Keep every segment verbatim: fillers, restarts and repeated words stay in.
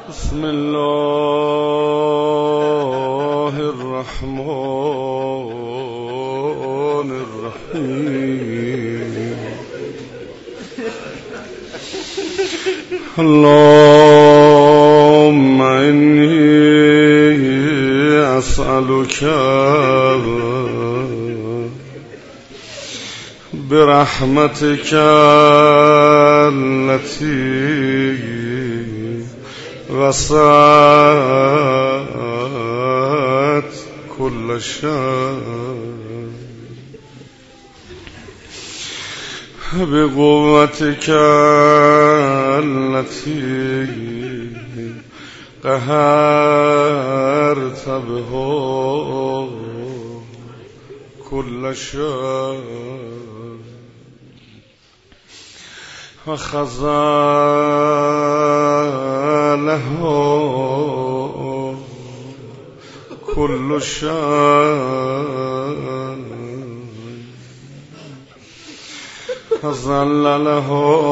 بسم الله الرحمن الرحیم. اللهم انی اسألک برحمتك التي وسعت كل شيء بقوتك التي قهرت بها كل شيء وخزاله كل شيء وذلله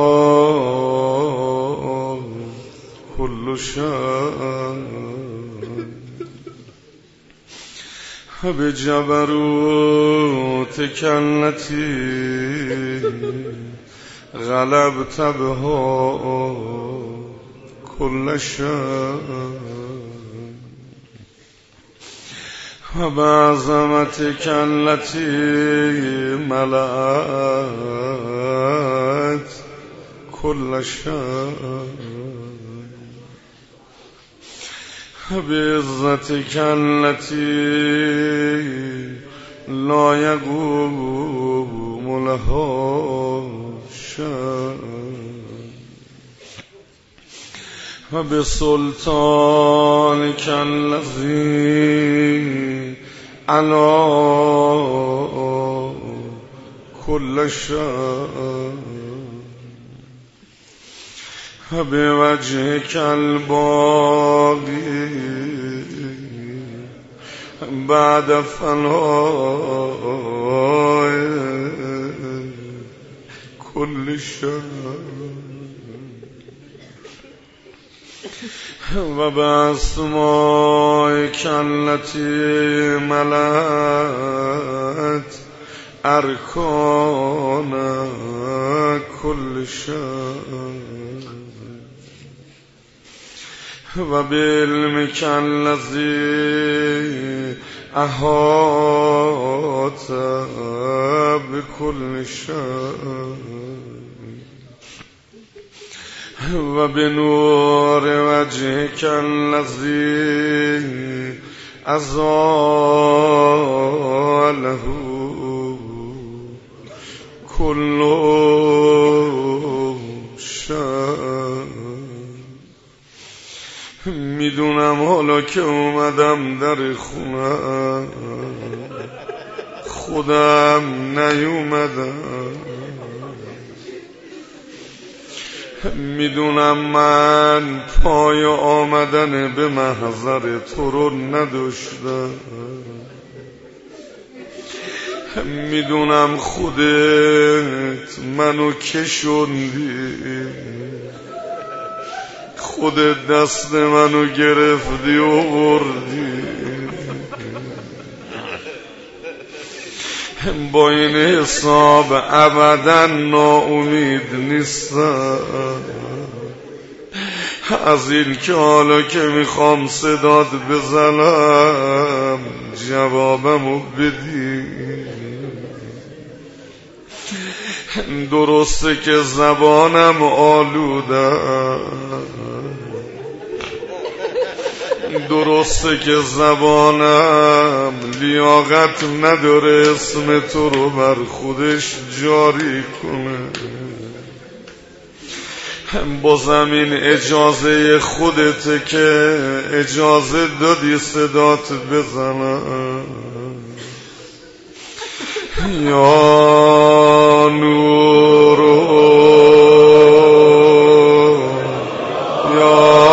كل شيء بجبروتك التي غلبت بها كل شيء وبعظمتك التي ملأت كل شيء بعزتك التي لا يقوم لها وبسلطانك الذي على كل شيء وبوجهك الباقي بعد فناء كل شيء وبأسمائك التي ملأت أركان كل شيء وبعلمك الذي أحاط بكل شيء وبنور وجهك الذي أزاله كل شيء. میدونم حالا که اومدم در خونه خودم نیومدم، میدونم من پای آمدن به محضر تو رو نداشتم، میدونم خودت منو کشوندی، خودت دست منو گرفتی و بردی. با این حساب ابدا ناامید نیستم از این که حالا که میخوام صدات بزنم جوابمو بدی. درسته که زبانم آلوده، درسته که زبانم لیاقت نداره اسم تو رو بر خودش جاری کنه، با زمین اجازه خودته که اجازه دادی صدات بزنم. یا نورو یا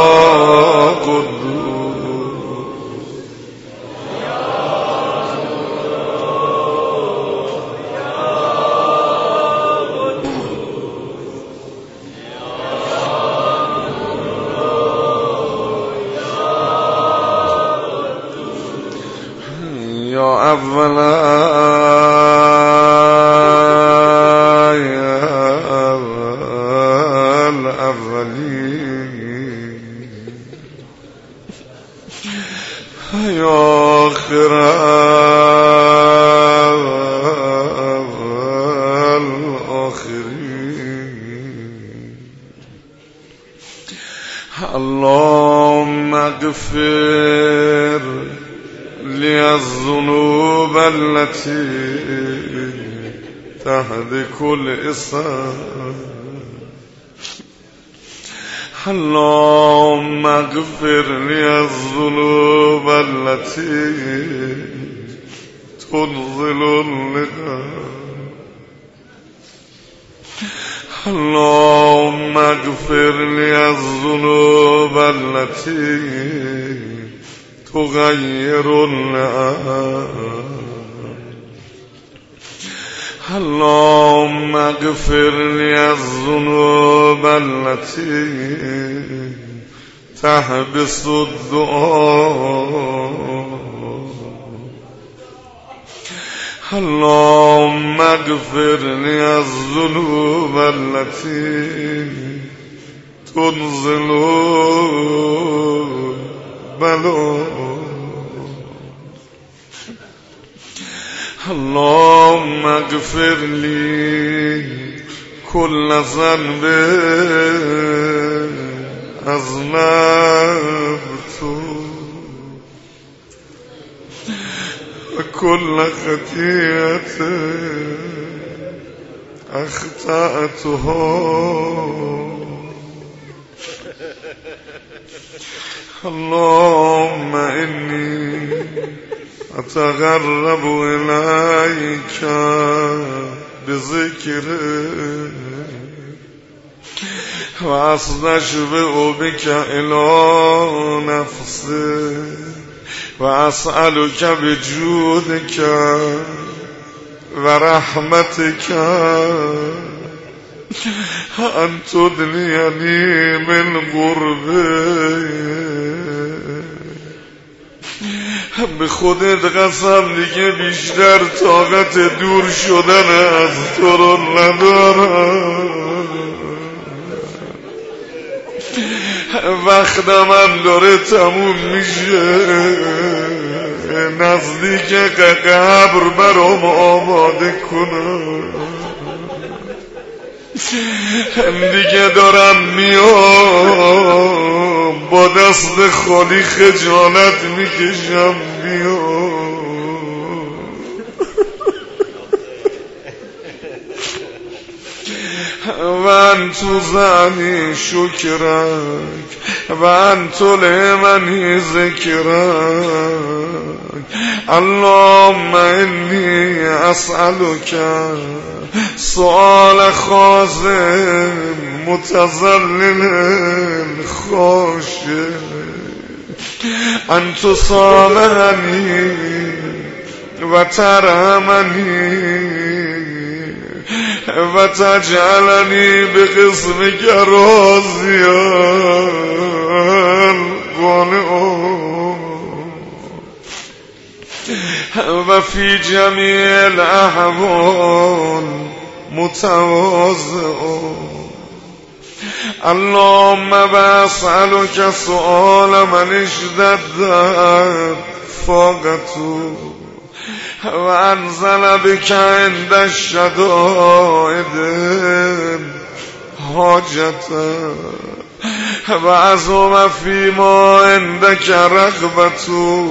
اللهم اغفر لي الذنوب التي تهدك الإسان اللهم اغفر لي الذنوب التي تنزل اللقاء اللهم اغفر لي الذنوب التي تغير النعم اللهم اغفر لي الذنوب التي تحبس الدعاء اللهم اغفر لي الذنوب التي تنزل بلاء اللهم اغفر لي كل ذنب أذنبته وكل خطيئة أخطأتها اللهم إني أتغرب إليك بذكرك وأستشفع بك إلى نفسي وأسألك بجودك ورحمتك أن تدنيني من غربي به خودت قسم دیگه بیشتر طاقت دور شدن از تو رو ندارم وقت من داره تموم میشه نزدیک قبر برام آماده کنم دیگه دارم میام با دست خالی خجالت میکشم بیام و انتو زنی شکرک و انتو لمنی ذکرک اللهم انی اسألک سؤال خازن متذلل خاشع ان تصالحنی و ترحمنی و تجعلنی به قسمک راضیان قانعان و فی جمیع الاحوال متواضعان اللهم اسألک سؤال من اشتدت فاقته و انزل بک عند الشدائد حاجته و عظم فیما عندک رغبته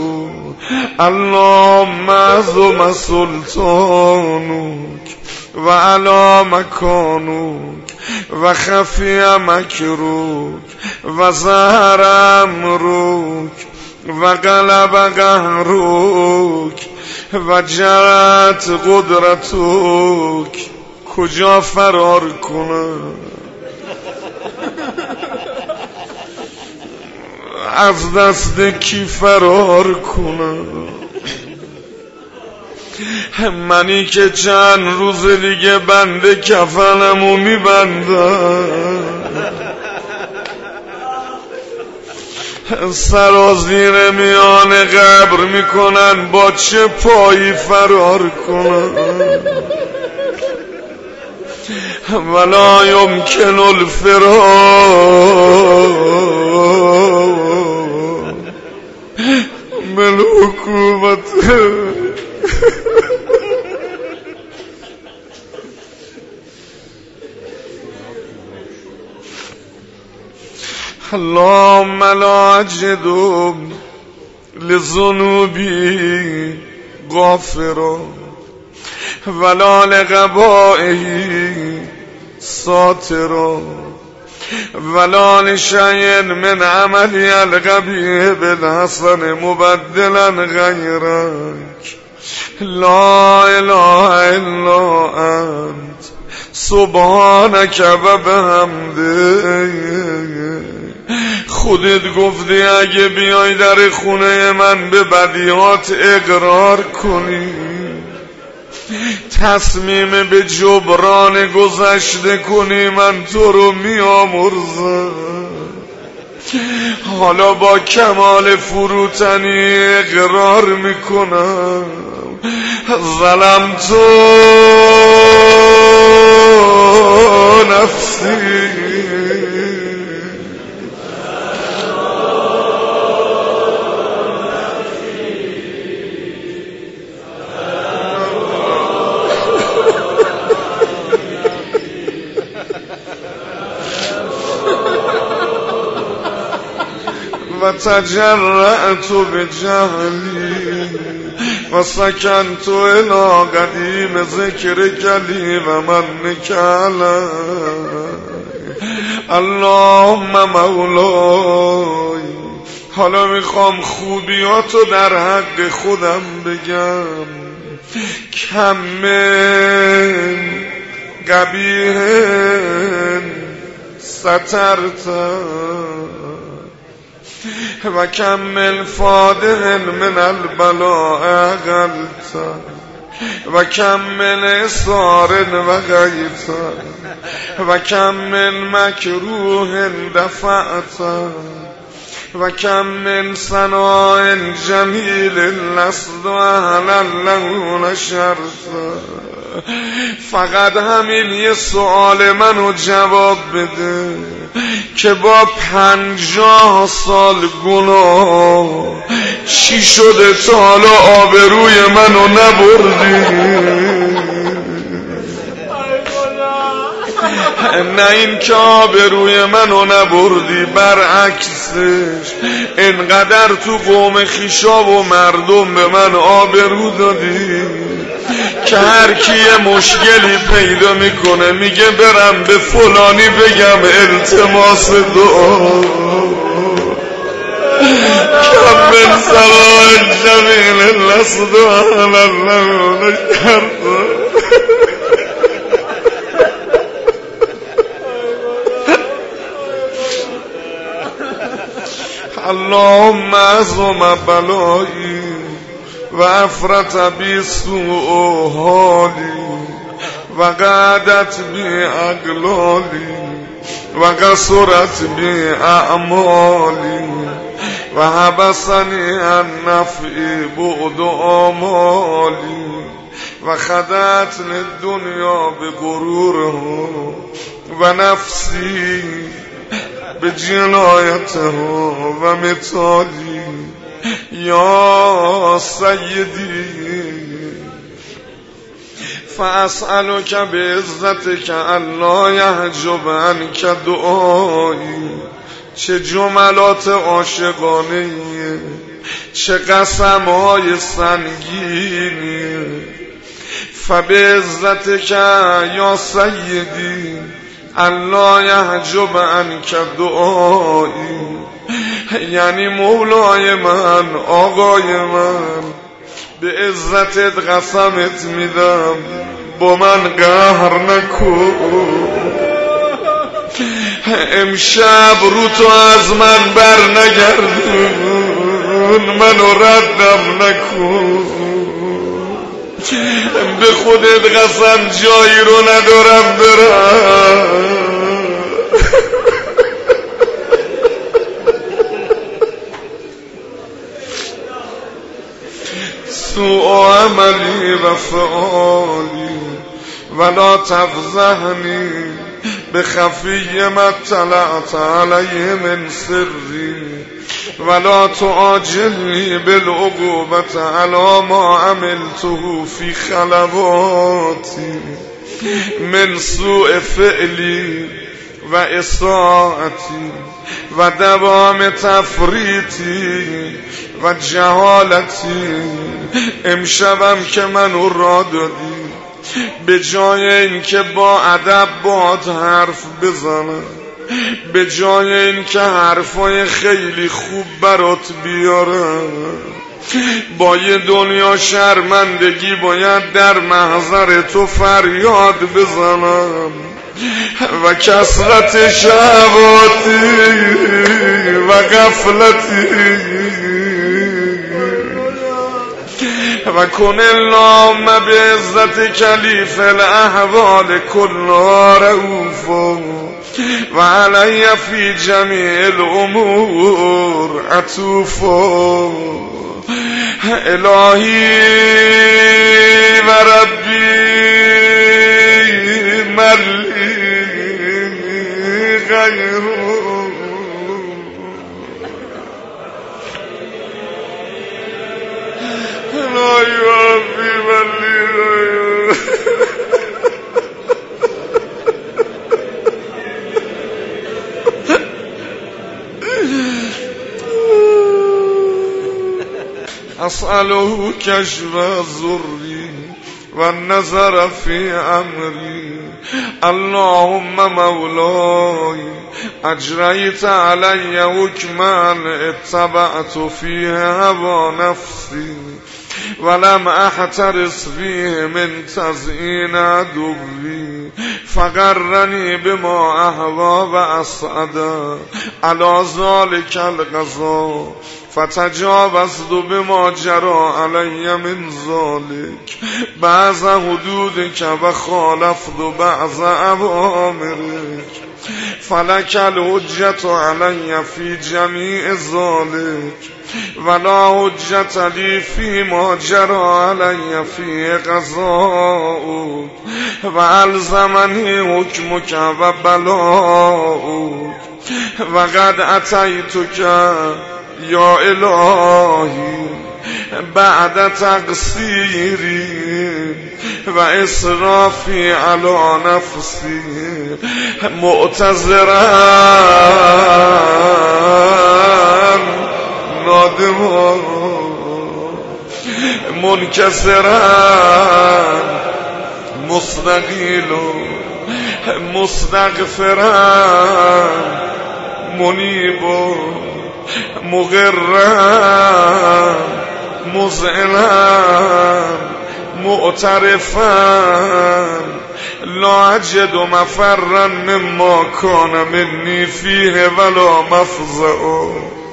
اللهم عظم سلطانک و علی مکانک و خفی مکروک و ظهر امروک و غلب قهروک و جرت قدرتک کجا فرار کنم از دست کی فرار کنم منی که چند روز دیگه بنده کفنمو میبندم سرازیر میان قبر میکنن با چه پایی فرار کنن ولا یمکن الفرار من حکومت. اللهم لا اجد لذنوبی غافرا ولا لقبائه ساترا ولا لشیء من عملی القبیح بالحسن مبدلا غیرک لا اله الا انت سبحانک و بحمدک. خودت گفتی اگه بیای در خونه من به بدیهات اقرار کنی، تصمیم به جبران گذشته کنی، من تو رو میامرزم. حالا با کمال فروتنی اقرار میکنم ظلم تو نفسی و تجرأت بجهلی و سکنت الی قدیم ذکر کلی و من کلی. اللهم مولای، حالا میخوام خوبیاتو در حق خودم بگم. کم من قبیح سترت و کمل فادح من البلاء اقلت و کمل سار و غیت و کمل مکروه دفعت و کمل ثناء جمیل لست اهلا له نشرت. فقط همین یه سؤال منو جواب بده که با پنجاه سال گناه چی شده تا حالا آبروی منو نبردی؟ نه این که آبروی منو نبردی، برعکسش انقدر تو قوم خیشاب و مردم به من آبرو دادی که هر کی یه مشکلی پیدا میکنه میگه برم به فلانی بگم التماس دعا. کم من سراء جمیل لست اهلا له نشرت. اللهم عظم بلایی و افرت بی سوء حالی و قعدت بی اقلالی و قصرت بی اعمالی و حبسنی عن نفعی بعد آمالی و خدعت للدنیا به غروره و نفسی به جنایته و مثالی. یا سیدی فاسألک بعزتک الا یحجب عنک دعایی. چه جملات عاشقانه، چه قسمهای سنگینی. فبعزتک یا سیدی الا یحجب عنک دعایی، یعنی مولای من، آقای من، به عزتت قسمت میدم با من قهر نکن. امشب رو تو از من بر نگردون، منو ردم نکن. به خودت قسم جایی رو ندارم برم. سوء عملی و فعالی ولا تفضحنی به خفی ما طلعت علیه من سری ولا تعاجلنی بالعقوبت علی ما عملته فی خلواتی من سوء فعلی و اساءتی و دوام تفریطی و جهالتی. امشبم که منو را دادی به جای این که با ادب باهات حرف بزنم، به جای این که حرفای خیلی خوب برات بیارم، با یه دنیا شرمندگی باید در محضر تو فریاد بزنم و کثرت شهواتی و غفلتی و کن اللهم به عزت کلیف الاحوال کلها رؤوفا و علی فی جمیع الامور عطوفا. الهی و ربی ملی غیره لا يوفي من لي أسأله كشف ضري والنظر في أمري. اللهم مولاي أجريت علي حكما اتبعت فيه هوى نفسي ولم احترس فيه من تزيين عدوي فغرني بما اهوى واسعد على ذلك القضاء فتجاوزت بما جرى علي من ذلك بعض حدودك وخالفت بعض اوامرك فلك الحجة علي في جميع ذلك ولا حجة لي فيما جرى علي في قضاؤك وألزمني حكمك وبلاؤك وقد أتيتك يا إلهي بعد تقصيري وإسرافي على نفسي معتذرا نادما منكسرا مستقيل مستغفرا منيب مغرا مذعنا معترفا لا أجد مفرا مما كان مني فيه ولا مفزع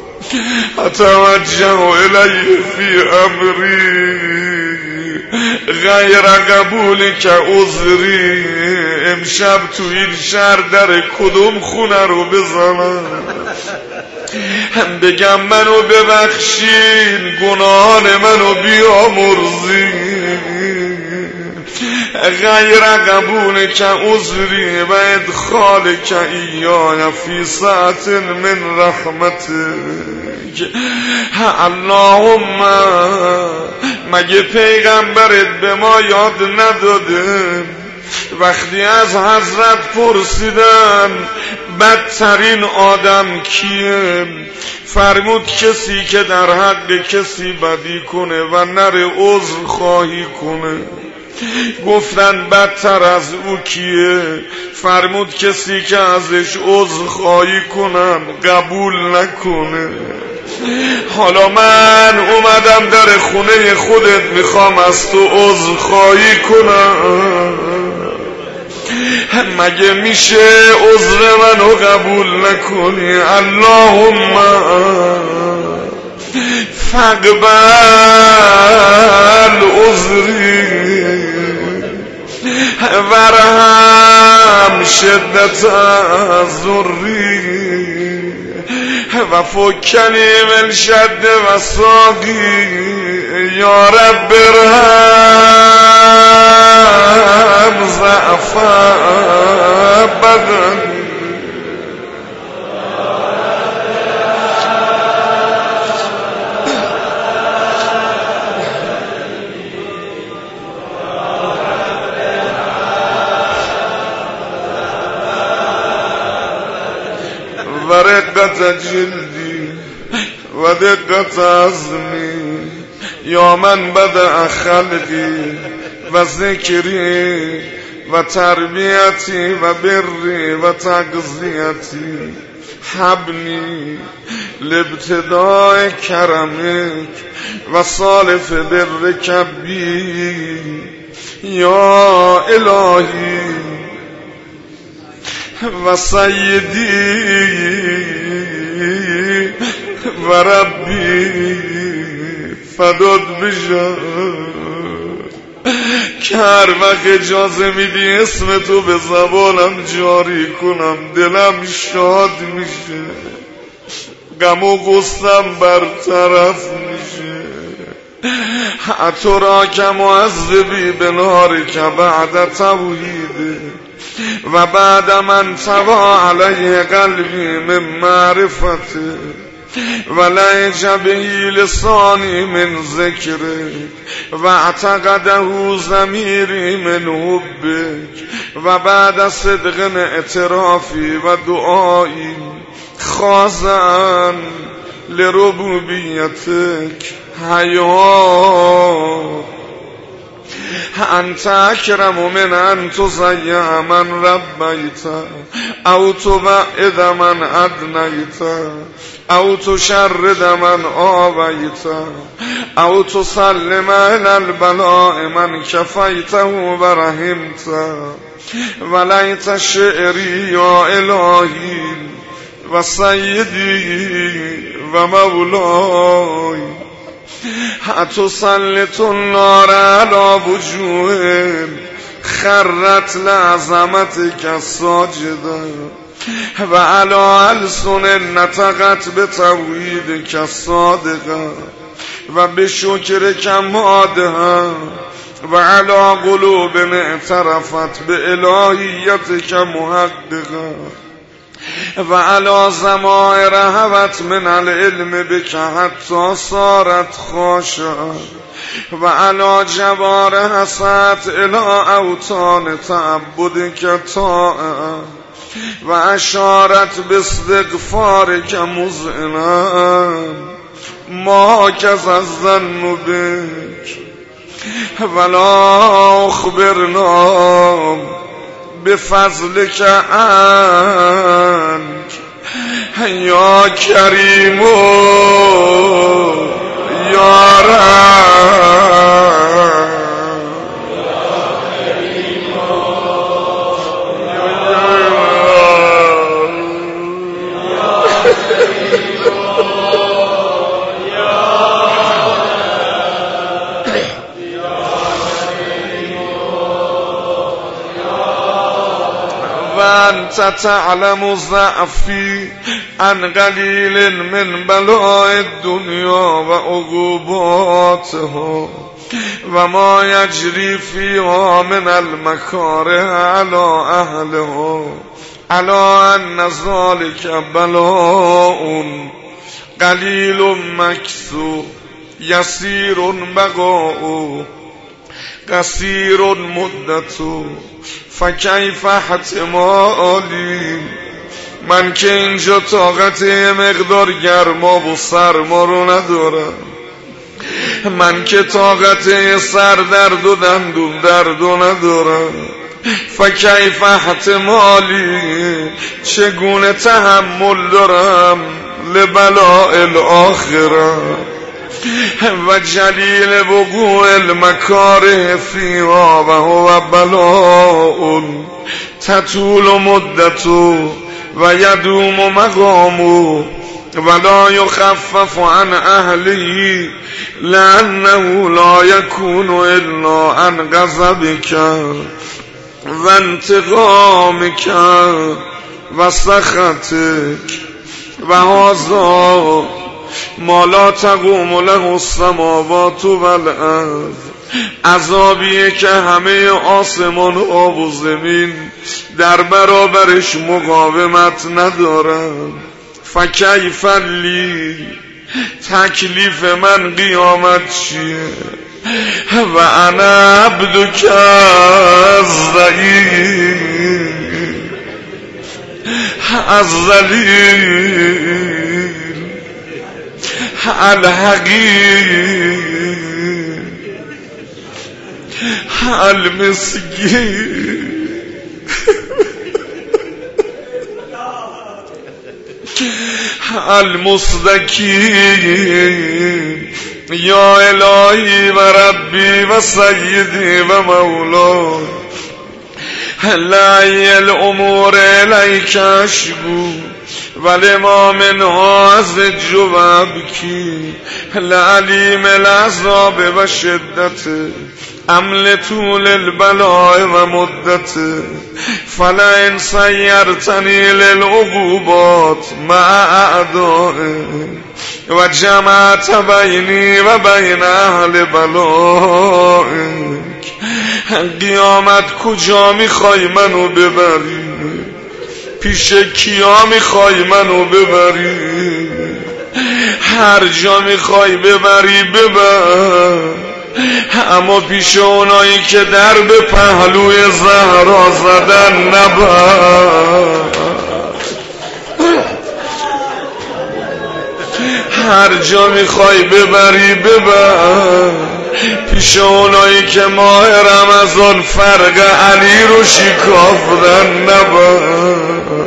أتوجه إليه في أمري غیر قبولی که عذری. امشب تو این شهر در کدوم خونه رو بزنم بگم منو ببخشین گناهان منو بیامرزین غیر قبول که عذری و ادخال که ایای فی ساعت من رحمتک. اللهم مگه پیغمبرت به ما یاد نداده وقتی از حضرت پرسیدن بدترین آدم کیه فرمود کسی که در حق کسی بدی کنه و نره عذر خواهی کنه. گفتن بدتر از او کیه فرمود کسی که ازش عذر خواهی کنن قبول نکنه. حالا من اومدم در خونه خودت میخوام از تو عذر خواهی کنم مگه میشه عذر منو قبول نکنی؟ اللهم فاقبل عذری ورحم شدت ضری و فکنی من شد و ساقی یا رب برهم ضعف بدنی و رقت جلدی و دقت عزمی یا من بدأ خلقی و ذکری و تربیتی و بری و تغذیتی حبنی لابتداء کرمک و صالف برک بی یا الهی و سیدی و ربی فداد بجا که هر وقت اجازه میدی اسم تو به زبانم جاری کنم دلم شاد میشه، غم و غصم برطرف میشه. تو که معذبی به نار که بعد توحیده و بعد من توا علیه قلبی من معرفته و لهج بهی لسانی من ذکره و اعتقده ضمیری من حبک و بعد صدق اعترافی و دعایی خاضعا لربوبیتک حیا انت اکرم من ان تضیع من ربیت او تبعد من ادنیت او تشرد من آویت او تسلم الى البلاء من کفیته و رحمت ولیت شعری یا الهی و سیدی و مولای تسلط النار على وجوه خرت لعظمتك ساجدا و على السن نطقت بتوحیدك صادقا و بشکرك مادها و على قلوب اعترفت بإلهیتك محققا و علا زمائر هوت من العلم بک حتی صارت خاشعا و علا جوار حسد الى اوطان تعبدک طائعا و اشارت باستغفارک مذعنا ما کز الظن بک ولا اخبرنا بفضلك عنك یا کریم یا رب وانت تعلم ضعفی عن قلیل من بلاء الدنیا و عقوباتها و ما یجری فیها من المکاره علی اهلها علی ان ذلک بلاء قلیل مکثو یسیر بقاء قصیر مدتو فکیف احتمالی. من که اینجا طاقت مقدار گرما و سرما رو ندارم، من که طاقت سردرد و دندون درد رو ندارم. فکیف احتمالی، چگونه تحمل دارم لبلاء الاخره و جلیل وقوع المکاره فیها و هو بلاء تطول مدته و یدوم مقامه ولا یخفف عن اهله لانه لا یکون الا عن غضبک و انتقامک و سخطک و هذا ما لا تقوم له السماوات والارض، عذابیه که همه آسمان ها و زمین در برابرش مقاومت ندارن. فکیف لی، تکلیف من قیامت چیه؟ و انا عبدک الضعیف الذلیل الحقیر المسکین المستکین. یا الهی و ربی و سیدی و مولا، لعی الامور الیک اشکو ولما منها ازج و ابکی، لعلیم العذاب و شدت عمل طول البلاء و مدت، فلئن سیرتنی للعقوبات مع اعدائه و جمعت بینی و بین اهل بلائک. قیامت کجا میخوای منو ببری؟ پیش کیا میخوای منو ببری؟ هر جا میخوای ببری ببر، اما پیش اونایی که در به پهلوی زهرا زدن نبر. هر جا میخوای ببری ببر، پیش اونایی که ماه رمضان فرق علی رو شکافتن نبر.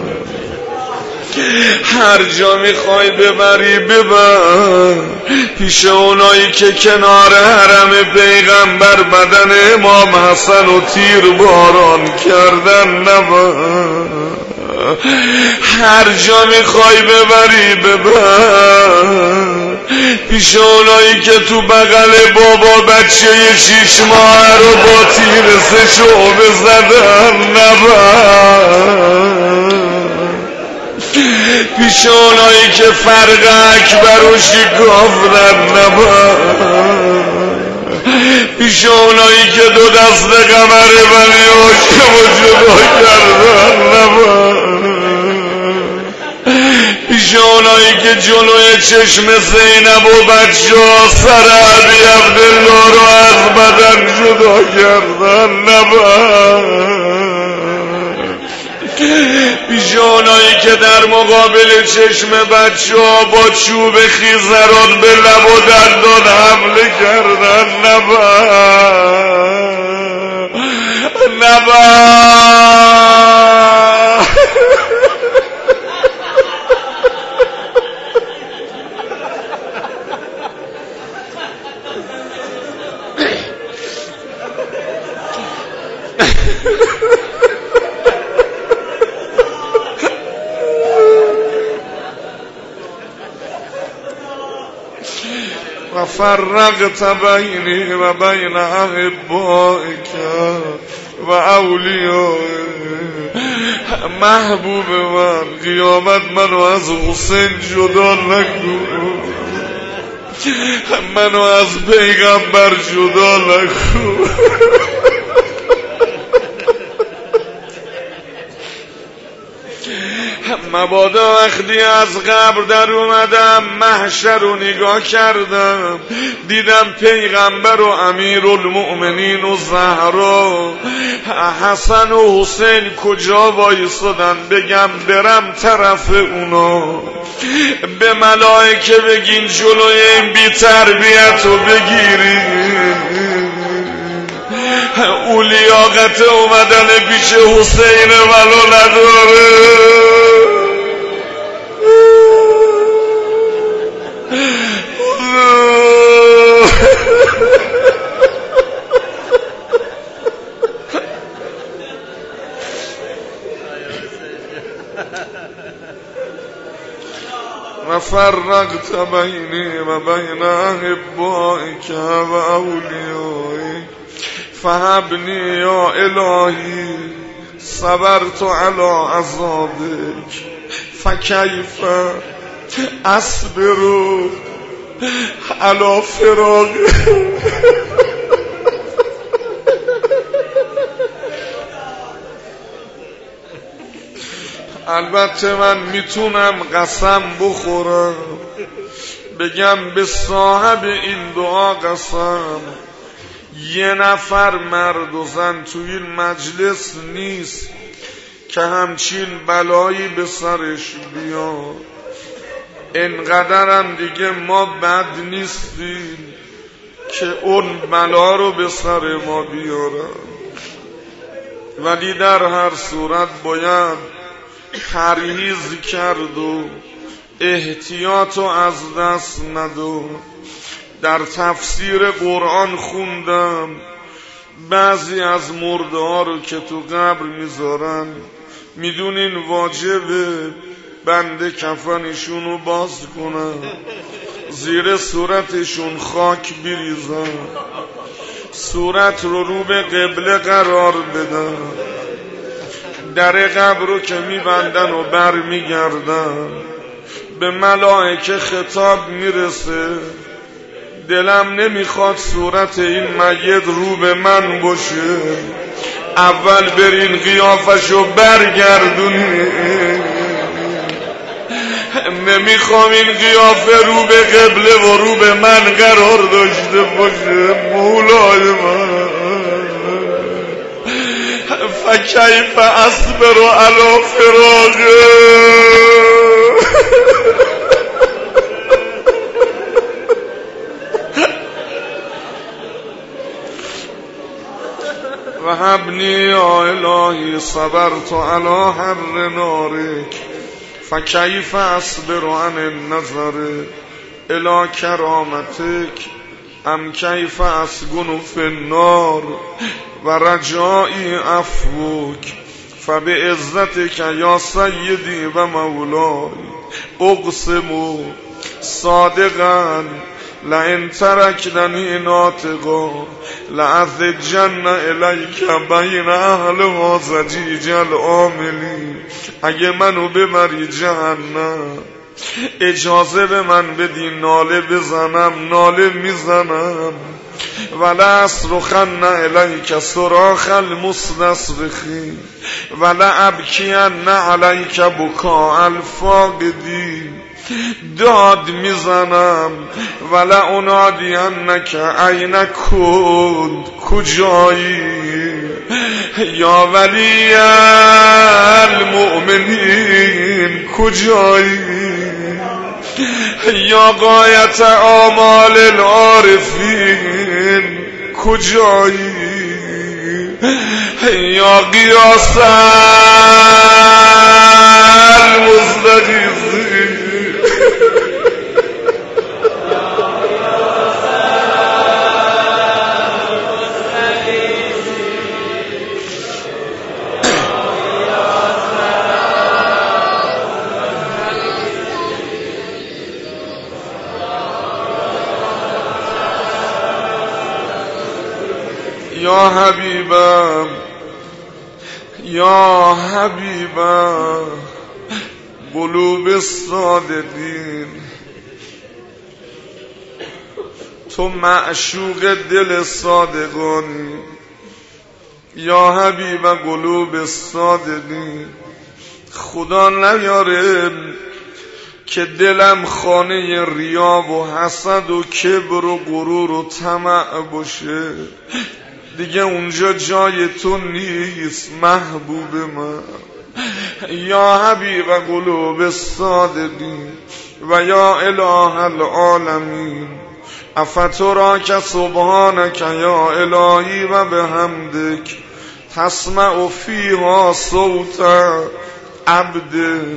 هر جا میخوای ببری ببر، پیش اونایی که کنار حرم پیغمبر بدن امام حسن و تیر باران کردن نبر. هر جا میخوای ببری ببر، پیش اونایی که تو بغل بابا بچه شیش ماه رو با تیر سه شعبه زدن نبر. پیش اونایی که فرق اکبر و شکافتن نبر. پیش اونایی که دو دست قمر ولی عاشق و جدا کردن نبر. پیش اونایی که جلوی چشم زینب و بچه ها سر عبی عبدالله رو از بدن جدا کردن نبر. پیش اونایی که در مقابل چشم بچه ها با چوب خیزران به لب و دندان حمله کردن نبر. نبر. و فرقت بینی و بین احبائک و اولیائک. محبوب من، قیامت منو از حسین جدا نکن، منو از پیغمبر جدا نکن. مبادا وقتی از قبر در اومدم محشر رو نگاه کردم، دیدم پیغمبر و امیرالمؤمنین و زهرا حسن و حسین کجا وایسادن. بگم برم طرف اونا، به ملائکه بگین جلوی این بی تربیت رو بگیرین. او لیاقت اومدن پیش حسین ولو نداره. و فرقت بینی و بین احبائک و اولیائک فهبنی یا الهی صبرت علی عذابک فکیف اصبر علا فراق. البته من میتونم قسم بخورم بگم به صاحب این دعا قسم، یه نفر مرد و زن تو این مجلس نیست که همچین بلایی به سرش بیاد. انقدرم دیگه ما بد نیستیم که اون بلا رو به سر ما بیارن، ولی در هر صورت باید پرهیز کرد و احتیاط رو از دست ندو. در تفسیر قرآن خوندم بعضی از مرده ها رو که تو قبر میذارن، میدونین واجبه بنده کفنشون رو باز کنن، زیر صورتشون خاک بریزن، صورت رو رو به قبله قرار بدن، در قبر رو که میبندن و بر میگردن، به ملائکه خطاب میرسه دلم نمیخواد صورت این میت رو به من باشه، اول برین قیافشو برگردونی، نمیخوام این قیافه رو به قبله و رو به من قرار داشته باشه. مولای من فکیف اصبر علی فراقه. و هبنی یا الهی صبرت علی حر نارک فکیف اصبر عن النظر الی کرامتک ام کیف اسکن فی النار و رجائی عفوک فبعزتک یا سیدی و مولای اقسم صادقا لئن ترکتنی ناطقا لأضجن الیک بین اهلها ضجیج العاملین. اگه منو ببری جهنم اجازه به من بدی ناله بزنم، ناله میزنم. ولا اصرخن الیک صراخ المستصرخین ولا ابکین الیک بکاء الفاقدین. داد میزنم ولا انادینک این کند، کجایی یا ولی المؤمنین، کجایی یا غایت آمال العارفین، کجایی یا قیاس المستغیثین. یا حبیبم یا حبیبم قلوب الصادقین، تو معشوق دل صادقانی. یا حبیب قلوب الصادقین، خدا نیاره که دلم خانه ریا و حسد و کبر و غرور و طمع باشه، دیگه اونجا جای تو نیست محبوب من. یا حبیب قلوب الصادقین و یا اله العالمین افتراک سبحانک یا الهی و بحمدک تسمع فیها صوت عبد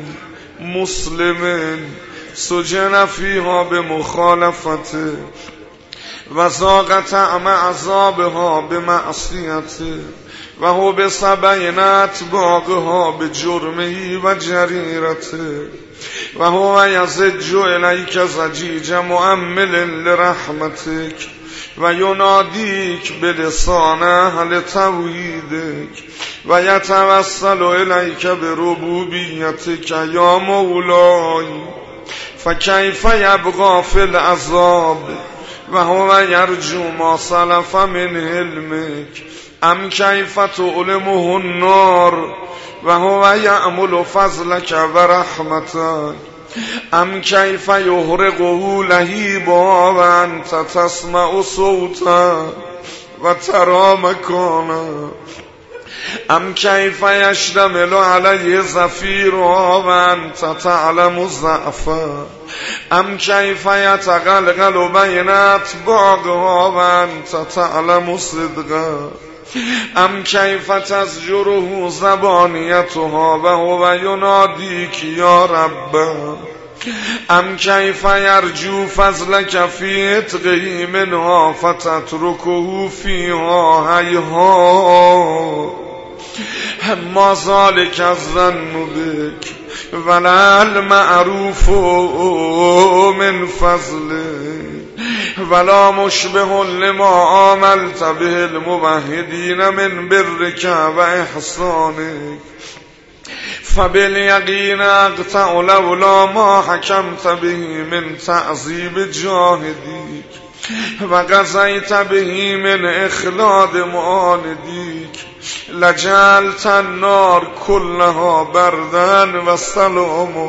مسلم سجن فیها بمخالفته و ذاق طعم عذابها بمعصیته و هو بسبعین اتباعها بجرمه و جریرته و هو یزج الیک زجیج مؤمل لرحمتک و ینادیک بلسان اهل توحیدک و یتوسل الیک بربوبیتک یا مولای فکیف یبقى فی العذاب و هو یرجو ما سلف من علمک ام کیف تعلمه النار و هو یأمل فضلک و رحمتک ام کیف یحرقه لهیبا و انت تسمع صوتا و ترى مکانا ام کیف یشتمل علیه زفیرا و انت تعلم ضعفا ام کیف یتقلقل بین اطباقها و انت تعلم صدقا ام کیف تزجره زبانیتها و هو ینادیک یا رب ام کیف یرجو فضلک فی عتقه منها فتترکه فیها هیها ما ذلک الظن بک ولا المعروف من فضله ولا مشبه لما عاملت به الموحدین من برک و احسانک فبالیقین اقطع لولا ما حکمت به من تعذیب جاهدیک و قضیت به من اخلاد معاندیک لجعلت النار کلها بردن و سلاما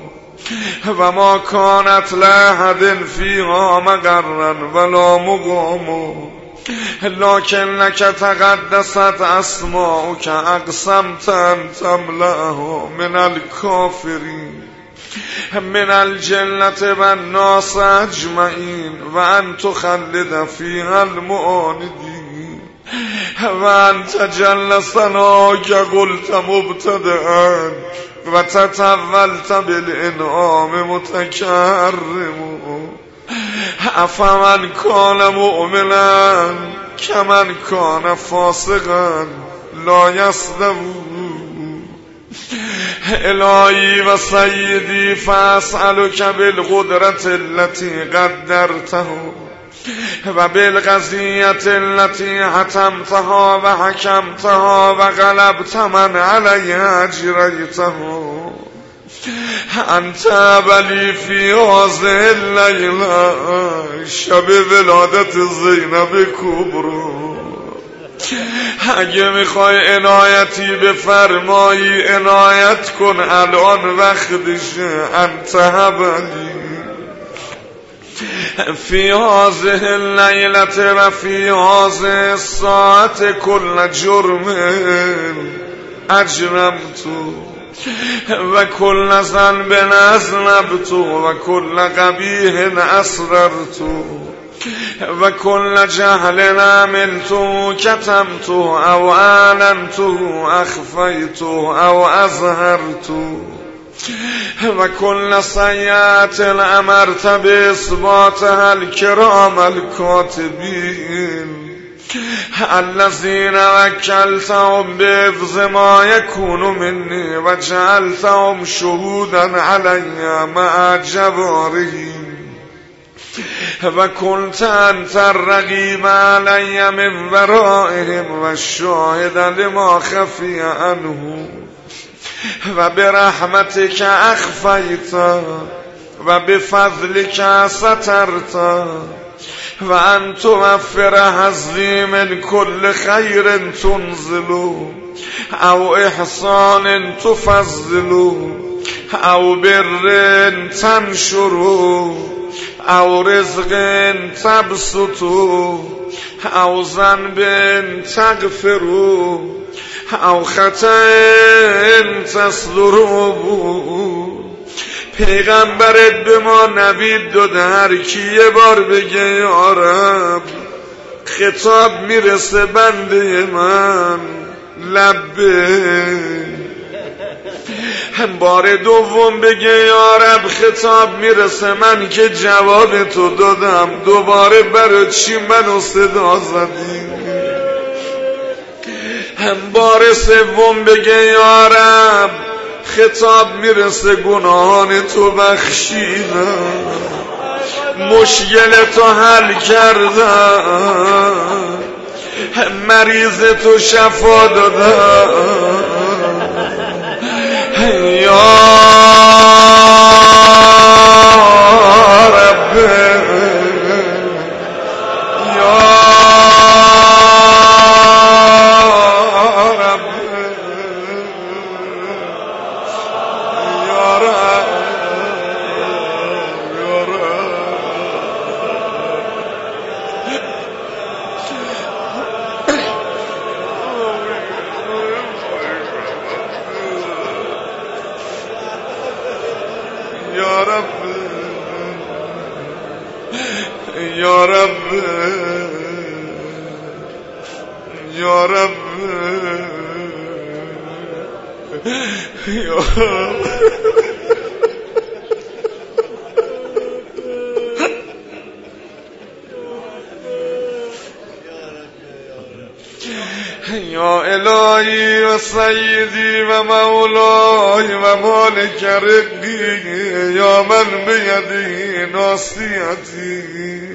و ما کانت لأحد فیها مقرا ولا مقاما لکن لک تقدست اسماؤک اقسمت ان تملأها من الکافرین من الجنة والناس اجمعین و ان تخلد فیها المعاندین و انت جل ثناؤک قلت مبتدئا و تطولت بالانعام متکرم افمن کان مؤمنا کمن کان فاسقا لا یستوون الهی و سیدی فاسألک بالقدرت التي قدرته و بالقضیت التي حتمتها و حکمتها و غلبت من علی اجریته انت ولی فی هذه اللیله شب ولادت زینب کبری اگه میخوای عنایتی بفرمایی عنایت کن الان وقتشه انت ولی فی هذه اللیله و فی هذه الساعت کل جرم اجرمت و کل ذنب اذنبت و کل قبیح اسررت و کل جهل عملت کتمت او اعلنت اخفیت او اظهرت و کل سیئات امرت باثباتها الکرام الکاتبین الذين وكلتهم بحفظ ما يكون مني وجعلتهم شهودا علي مع جوارهم وكنت أنت الرقيب علي من ورائهم والشاهد لما خفي عنه وبرحمتك أخفيت وبفضلك سترت و ان توفر حظی من کل خیر تنزل او احسان تفضل او بر تنشر او رزق تبسط او ذنب تغفر او خطأ تصدر پیغمبرت به ما نوید داده هر کی یه بار بگه یا رب خطاب میرسه بنده من لبه بار دوم بگه یا رب خطاب میرسه من که جواب تو دادم دوباره برای چی منو صدا زدی بار سوم بگه یا رب خطاب میرسه گناهان تو بخشیدم مشکل تو حل کردم مریض تو شفا دادم یا یا رب یا رب یا رب یا الهی و سیدی و مولای و مالک رقی یا من بیدی ناصیتی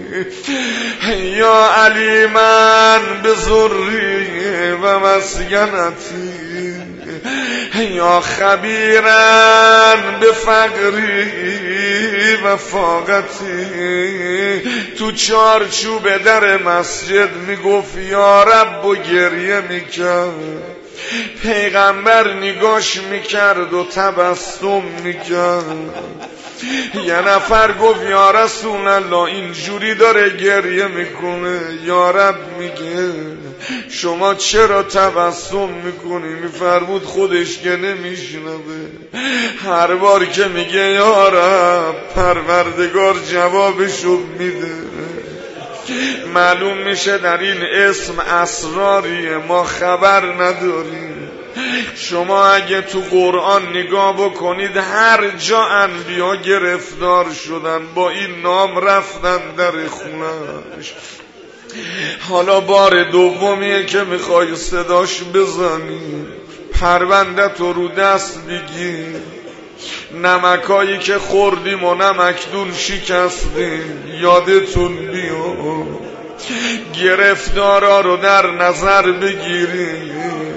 یا علیمن بذری و مسکنتی یا خبیرن بفقری و فاقتی. تو چارچوب در مسجد میگفت یا رب و گریه میکرد، پیغمبر نگاش میکرد و تبسم میکرد. یه نفر گفت یا رسول الله اینجوری داره گریه میکنه. یا رب میگه شما چرا تبسم میکنی؟ میفرمود خودش که نمیشنوه. هر بار که میگه یا رب پروردگار جوابشو میده. معلوم میشه در این اسم اسراریه، ما خبر نداریم. شما اگه تو قرآن نگاه بکنید هر جا انبیا گرفتار شدن با این نام رفتن در خونش. حالا بار دومیه که میخوای صداش بزنی، پرونده تو رو دست بگیر. نمکایی که خوردیم و نمکدون شکستیم یادتون بیاد. گرفتارا رو در نظر بگیرید،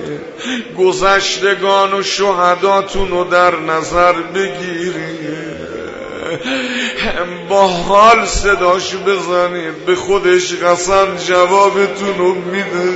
گذشتگان و شهداتون رو در نظر بگیرید. با حال صداش بزنید، به خودش قسم جوابتون رو میده.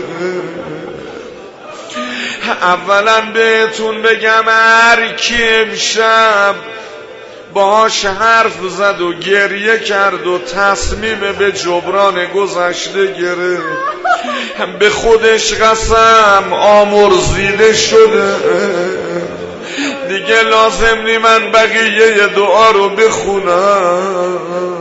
اولا بهتون بگم هر کی امشب باهاش حرف زد و گریه کرد و تصمیم به جبران گذشته گرفت، به خودش قسم آمرزیده شده. دیگه لازم نی من بقیه دعا رو بخونم.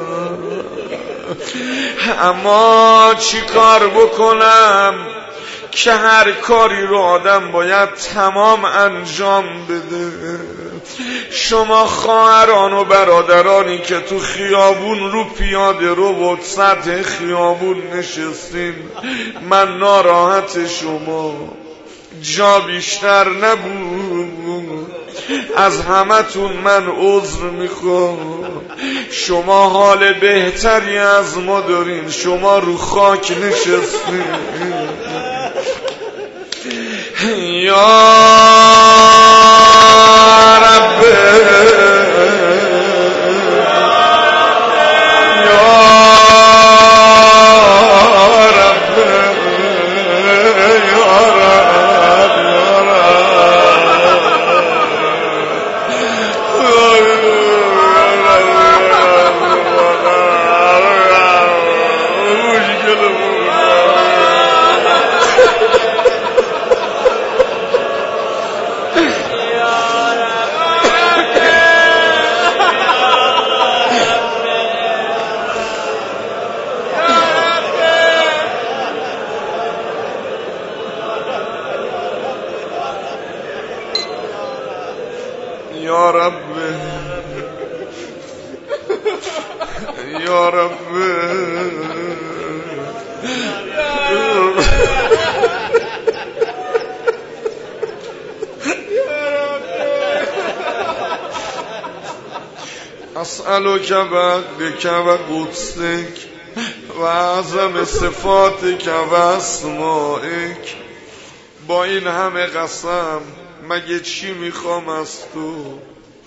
اما چی کار بکنم که هر کاری رو آدم باید تمام انجام بده. شما خواهران و برادرانی که تو خیابون رو پیاده رو و سطح خیابون نشستین، من ناراحت شما، جا بیشتر نبود. از همتون من عذر میخوام. شما حال بهتری از ما دارین، شما رو خاک نشستین. یا رب یا رب یا رب اسألک بعدک و قدسک و اعظم صفاتک و اسمائک. با این همه قسم مگه چی میخوام از تو؟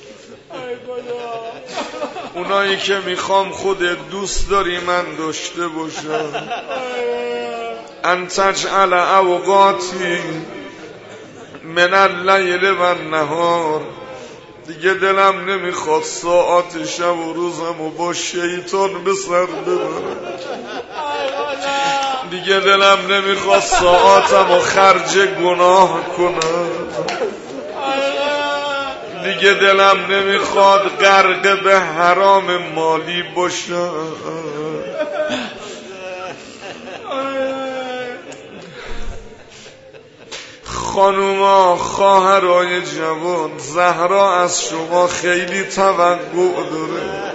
اونایی که میخوام خودت دوست داری من داشته باشم. ان تجعل اوقاتی من اللیل و النهار. دیگه دلم نمیخواد ساعت شب و روزم و با شیطان به سر ببرم. دیگه دلم نمیخواد ساعتم و خرج گناه کنم. دیگه دلم نمیخواد غرق به حرام مالی باشم. خانوما، خواهرای جوان، زهرا از شما خیلی توقع داره،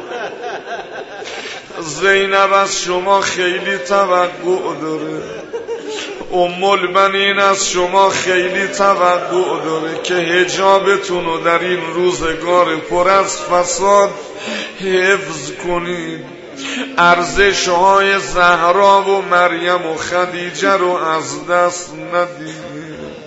زینب از شما خیلی توقع داره، ام البنین از شما خیلی توقع داره که حجابتون رو در این روزگار پر از فساد حفظ کنید، ارزش‌های زهرا و مریم و خدیجه رو از دست ندید.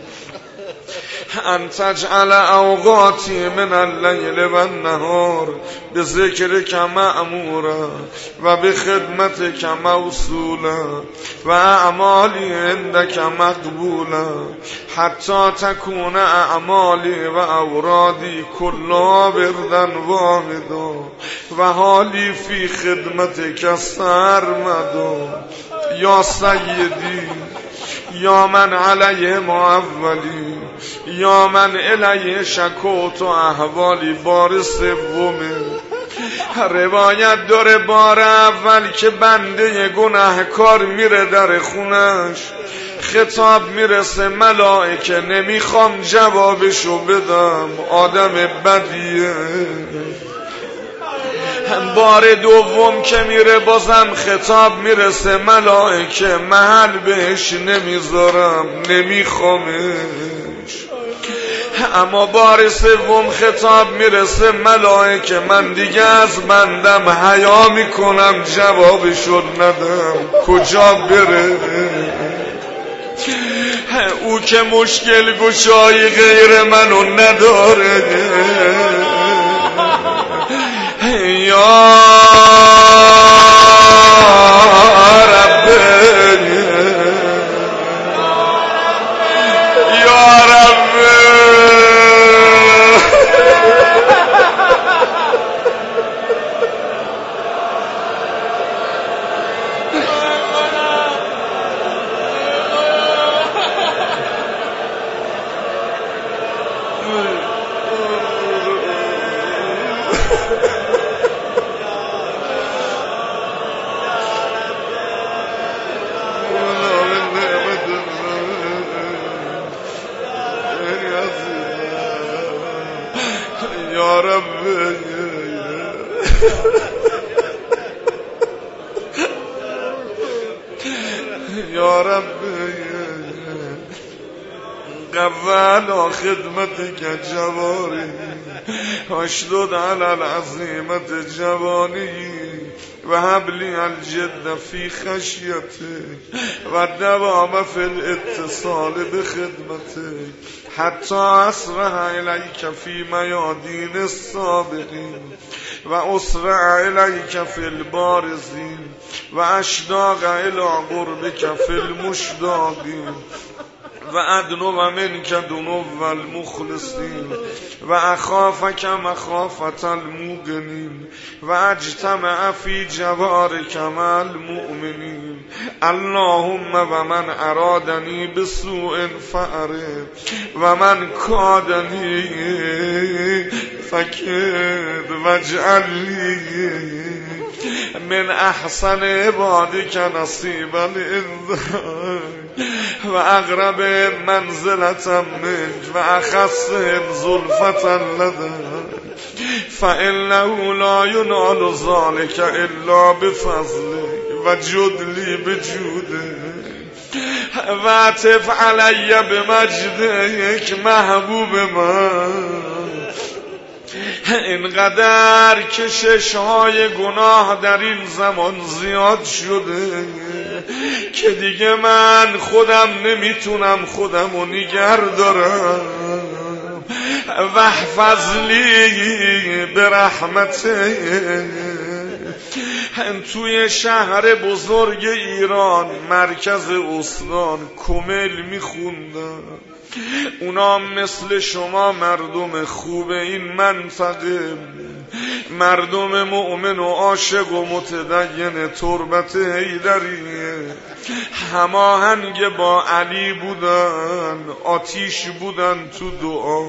ان تجعل اوقاتی من اللیل و النهار به ذکر که مأمورا و به خدمت که موصولا و اعمالی عندک مقبولا حتی تکون اعمالی و اورادی کلا بردن واحدا و حالی فی خدمت که سرمدا. یا سیدی، یا من علیه معولی، یا من علیه شکوت و احوالی. بار سومه روایت داره بار اول که بنده گناهکار میره در خونش، خطاب میرسه ملائکه نمیخوام جوابشو بدم، آدم بدیه. بار دوم که میره بازم خطاب میرسه ملائکه محل بهش نمیذارم، نمیخوامش. اما بار سوم خطاب میرسه ملائکه من دیگه از بندم حیا میکنم جوابشو ندم، کجا بره؟ او که مشکل گشایی غیر منو نداره. یا رب، یا رب، یا رب، یا رب قبل خدمتك جواري واشدد على العزيمة جواني وهب لي الجد في خشيتك والدوام في الاتصال بخدمتك حتى أسرع إليك في ميادين السابقين وأسرع إليك في البارزين وأشتاق إلى قربك في المشتاقين وأدنو منك دنو المخلصين وأخافك مخافة الموقنين وأجتمع في جوارك مع المؤمنين. اللهم ومن أرادني بسوء فأرد ومن كادني فكد واجعل لي من احسن عبادك نصيبا للذهب واقرب منزلة منك واخص زلفة لديك فانه لا ينال ذلك الا بفضلك وجد لي بجودك وعطف علي بمجدك. محبوب من اینقدر کشش های گناه در این زمان زیاد شده که دیگه من خودم نمیتونم خودم رو نگه دارم. وحفظلی به رحمته. توی شهر بزرگ ایران مرکز استان کمل میخوندم، اونا مثل شما مردم خوب این منطقه، مردم مؤمن و عاشق و متدین تربت حیدریه، هماهنگ با علی بودن، آتیش بودن تو دعا،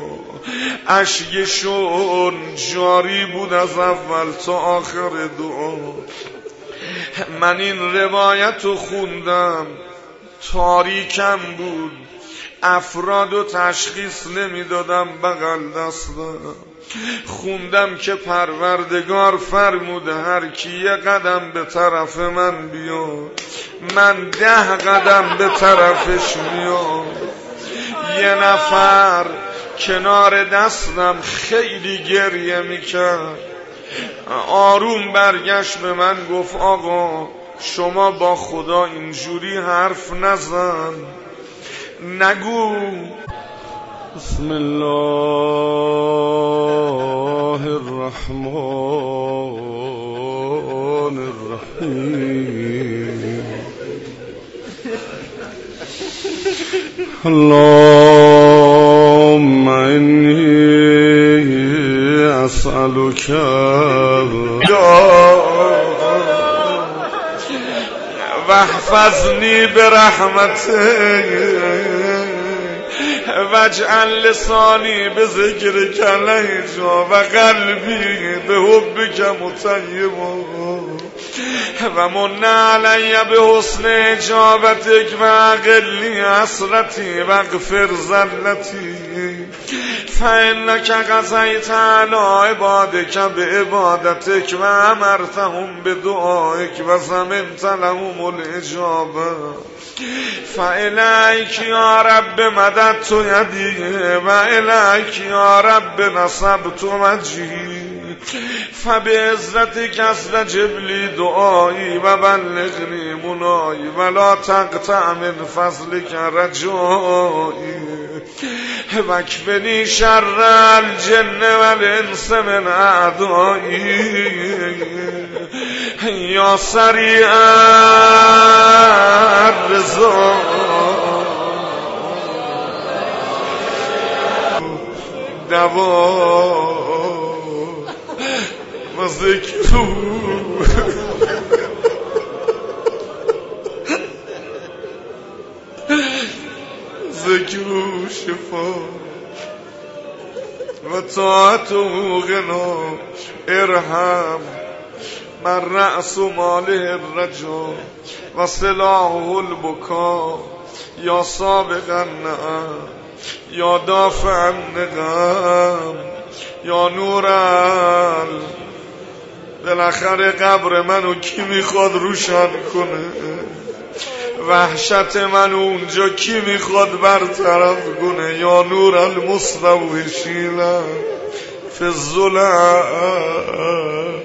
اشکشون جاری بود از اول تا آخر دعا. من این روایت رو خوندم، تاریکم بود، افراد و تشخیص نمیدادم، بغل دستم خوندم که پروردگار فرموده هر کی یه قدم به طرف من بیاد من ده قدم به طرفش میام. یه نفر کنار دستم خیلی گریه میکرد، آروم برگشت به من گفت آقا شما با خدا اینجوری حرف نزن، نگو. بسم الله الرحمن الرحیم. اللهم انی اسألک واحفظنی برحمتک واجعل لسانی به ذکرک لهجا و قلبی به حبک مطیبا و من علی به حسن اجابتک و اقلی حسرتی و اغفر زلتی فانک قضیت علی عبادک به عبادتک و امرتهم به دعائک و ضمنت لهم الاجابه فالیک یا رب مددت یدی و الیک یا رب نصبت وجهی فبعزتک استجب لی دعایی و بلغنی منایی ولا تقطع من فضلک رجایی واکفنی شر الجن والانس من اعدایی یا سریع الرضا دوا و ذکرو ذکرو شفا و طاعت و غنا ارحم من رأس ماله الرجا و سلاحه البکا یا سابق النعم یا دافع النقم یا نورال. بالاخره قبر منو کی میخواد روشن کنه؟ وحشت منو اونجا کی میخواد برطرف کنه؟ یا نور المستوحشین فی الظلام.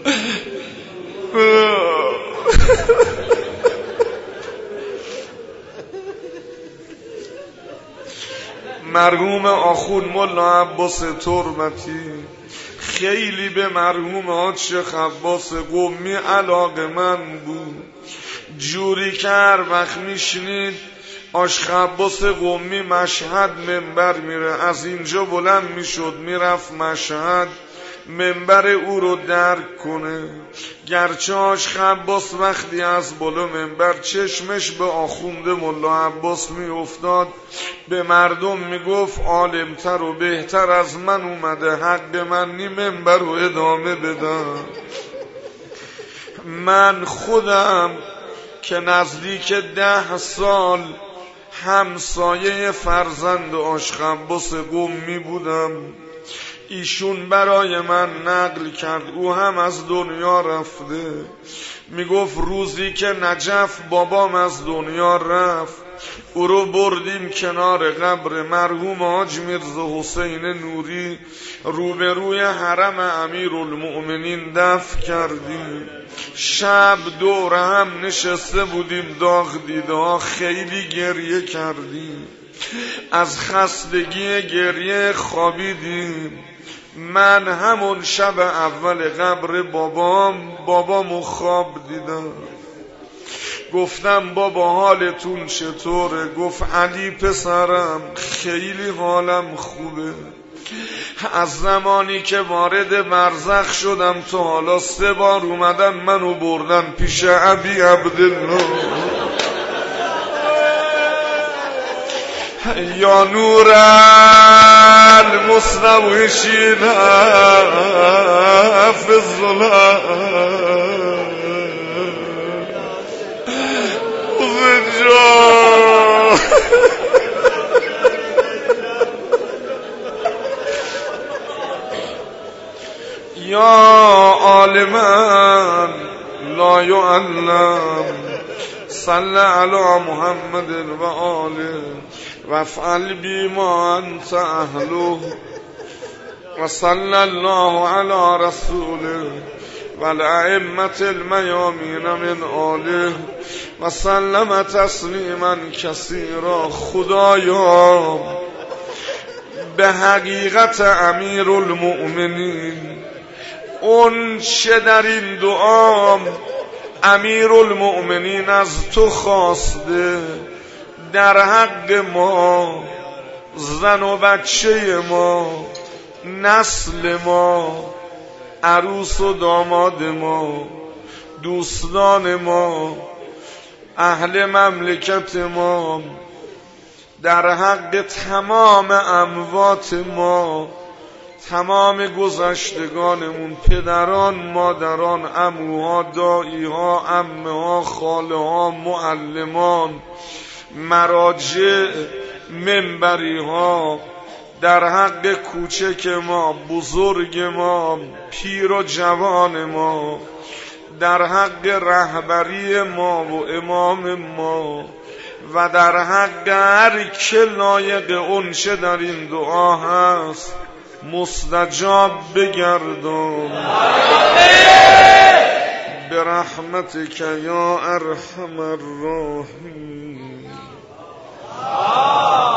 مرحوم آخون ملا عباس ترمتی خیلی به مرحوم حاج شیخ عباس قمی علاقه من بود، جوری که هر وقت میشنید آشخ عباس قمی مشهد منبر میره، از اینجا بلند میشد میرفت مشهد منبر او رو درک کنه. گرچه آشخ عباس وقتی از بالا منبر چشمش به آخونده ملا عباس می افتاد به مردم می گفت عالمتر و بهتر از من اومده، حق من نی منبر رو ادامه بدم. من خودم که نزدیک ده سال همسایه فرزند آشخ عباس قمی بودم، ایشون برای من نقل کرد، او هم از دنیا رفته. میگفت روزی که نجف بابام از دنیا رفت او رو بردیم کنار قبر مرحوم حاج میرزا حسین نوری، روبروی حرم امیرالمؤمنین دفن کردیم. شب دور هم نشسته بودیم، داغ دیده ها، خیلی گریه کردیم، از خستگی گریه خوابیدیم. من همون شب اول قبر بابام بابامو خواب دیدم. گفتم بابا حالتون چطوره؟ گفت علی پسرم خیلی حالم خوبه، از زمانی که وارد برزخ شدم تا حالا سه بار اومدن منو بردن پیش ابی عبدالله. یا نور المصنوشین فی الظلام یا عالما لا يعلم صل علی محمد و آله و افعل بی ما انت اهله و صلی الله علی رسوله و الائمة المیامین من آله و سلم تسلیما کثیرا. خدایا به حقیقت امیر المؤمنین اون چه در این دعا امیر المؤمنین از تو خواسته در حق ما، زن و بچه ما، نسل ما، عروس و داماد ما، دوستان ما، اهل مملکت ما، در حق تمام اموات ما، تمام گذشتگانمون، پدران، مادران، عموها، داییها، عمه‌ها، خاله‌ها، معلمان، مراجع، منبری‌ها، در حق کوچک ما، بزرگ ما، پیر و جوان ما، در حق رهبری ما و امام ما و در حق هر که لایق اون چه در این دعا هست مستجاب بگردان برحمتک یا ارحم الراحمین.